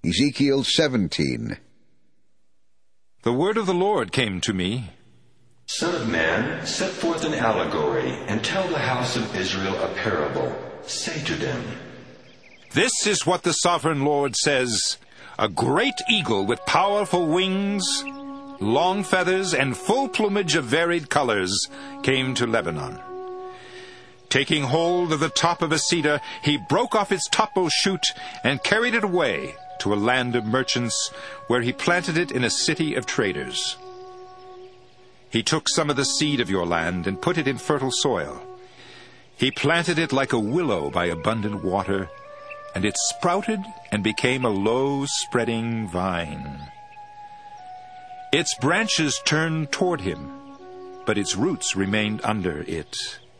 Ezekiel 17. The word of the Lord came to me. Son of man, set forth an allegory, and tell the house of Israel a parable. Say to them, This is what the sovereign Lord says. A great eagle with powerful wings, long feathers, and full plumage of varied colors came to Lebanon. Taking hold of the top of a cedar, he broke off its topmost shoot and carried it away to a land of merchants, where he planted it in a city of traders. He took some of the seed of your land and put it in fertile soil. He planted it like a willow by abundant water, and it sprouted and became a low-spreading vine. Its branches turned toward him, but its roots remained under it.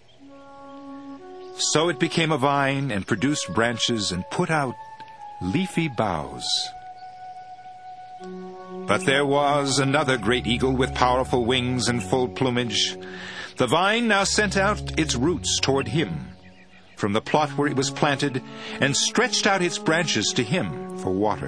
So it became a vine and produced branches and put out leafy boughs. But there was another great eagle with powerful wings and full plumage. The vine now sent out its roots toward him from the plot where it was planted, and stretched out its branches to him for water.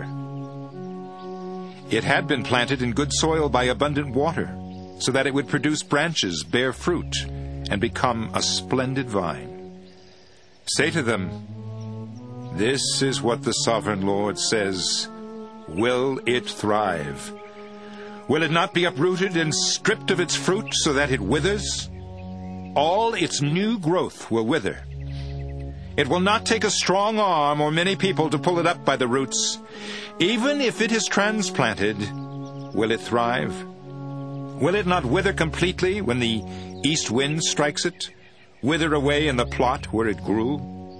It had been planted in good soil by abundant water, so that it would produce branches, bear fruit, and become a splendid vine. Say to them, This is what the sovereign Lord says. Will it thrive? Will it not be uprooted and stripped of its fruit so that it withers? All its new growth will wither. It will not take a strong arm or many people to pull it up by the roots. Even if it is transplanted, will it thrive? Will it not wither completely when the east wind strikes it? Wither away in the plot where it grew?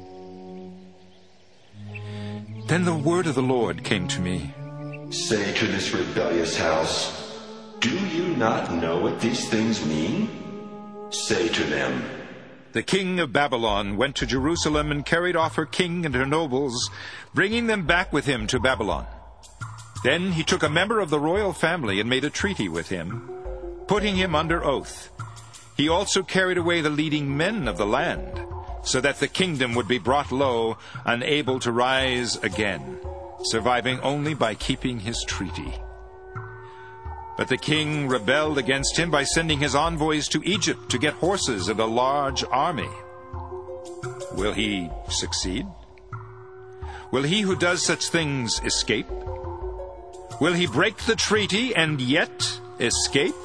Then the word of the Lord came to me. Say to this rebellious house, Do you not know what these things mean? Say to them, The king of Babylon went to Jerusalem and carried off her king and her nobles, bringing them back with him to Babylon. Then he took a member of the royal family and made a treaty with him, putting him under oath. He also carried away the leading men of the land, so that the kingdom would be brought low, unable to rise again, surviving only by keeping his treaty. But the king rebelled against him by sending his envoys to Egypt to get horses and a large army. Will he succeed? Will he who does such things escape? Will he break the treaty and yet escape?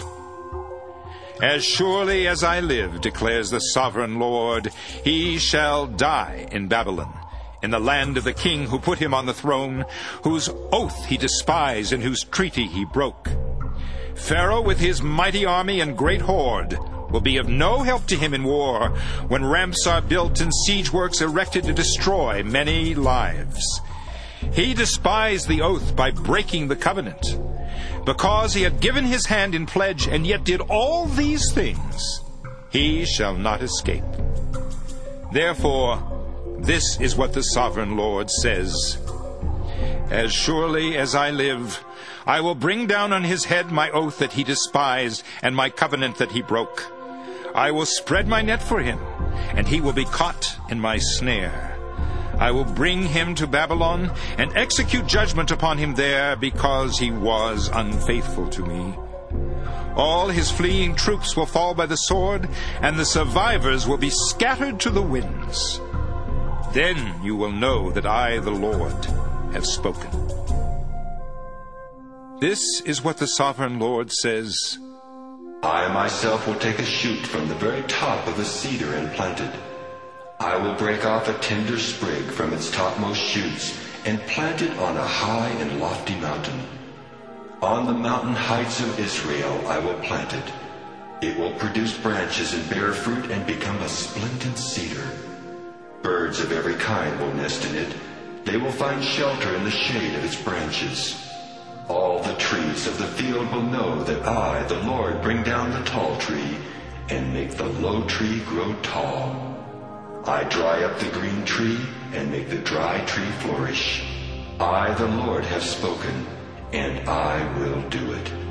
As surely as I live, declares the sovereign Lord, he shall die in Babylon, in the land of the king who put him on the throne, whose oath he despised and whose treaty he broke. Pharaoh with his mighty army and great horde will be of no help to him in war, when ramps are built and siege works erected to destroy many lives. He despised the oath by breaking the covenant. Because he had given his hand in pledge and yet did all these things, he shall not escape. Therefore, this is what the sovereign Lord says. As surely as I live, I will bring down on his head my oath that he despised and my covenant that he broke. I will spread my net for him, and he will be caught in my snare. I will bring him to Babylon and execute judgment upon him there, because he was unfaithful to me. All his fleeing troops will fall by the sword, and the survivors will be scattered to the winds. Then you will know that I, the Lord, have spoken. This is what the sovereign Lord says. I myself will take a shoot from the very top of a cedar and plant it. I will break off a tender sprig from its topmost shoots and plant it on a high and lofty mountain. On the mountain heights of Israel I will plant it. It will produce branches and bear fruit and become a splendid cedar. Birds of every kind will nest in it. They will find shelter in the shade of its branches. All the trees of the field will know that I, the Lord, bring down the tall tree and make the low tree grow tall. I dry up the green tree and make the dry tree flourish. I, the Lord, have spoken, and I will do it.